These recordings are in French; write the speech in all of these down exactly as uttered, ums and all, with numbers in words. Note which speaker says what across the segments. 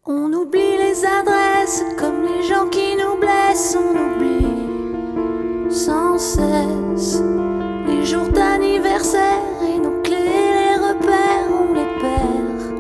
Speaker 1: On oublie les adresses comme les gens qui nous blessent. On oublie sans cesse les jours d'anniversaire et nos clés, les repères, on les perd.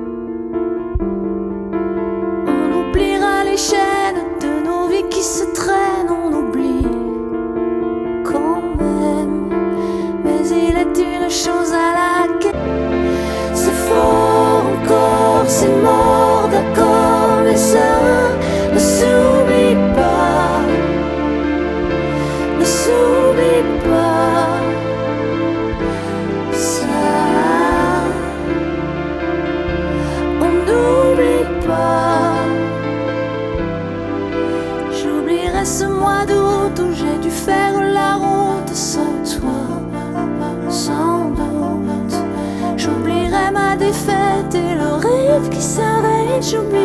Speaker 1: On oubliera les chaînes de nos vies qui se traînent. On oublie quand même, mais il est une chose à laquelle c'est fort encore, c'est mort, d'accord, mais ça ne s'oublie pas, ne s'oublie pas, ça, on n'oublie pas. J'oublierai ce mois d'août où j'ai dû faire la route sans toi, sans doute. J'oublierai ma défaite et le rêve qui s'arrête. J'oublie